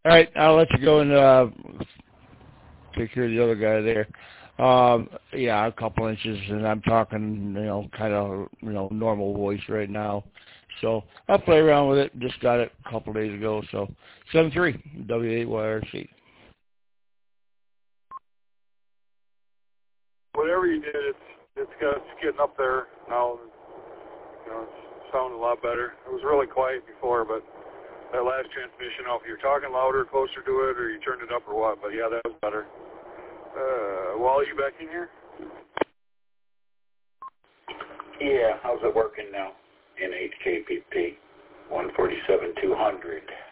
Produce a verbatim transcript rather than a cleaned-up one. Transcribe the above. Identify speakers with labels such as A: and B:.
A: All right, I'll let you go and uh, take care of the other guy there. Um, yeah, a couple inches, and I'm talking, you know, kind of, you know, normal voice right now. So I'll play around with it. Just got it a couple days ago. So seven three W eight Y R C.
B: Whatever you did, it's it's, got, it's getting up there now. You know, it's sounding a lot better. It was really quiet before, but that last transmission, I don't know if you're talking louder, closer to it, or you turned it up or what. But yeah, that was better. Uh, Wally, you back in here?
C: Yeah, how's it working now? N H K P P one forty-seven two hundred.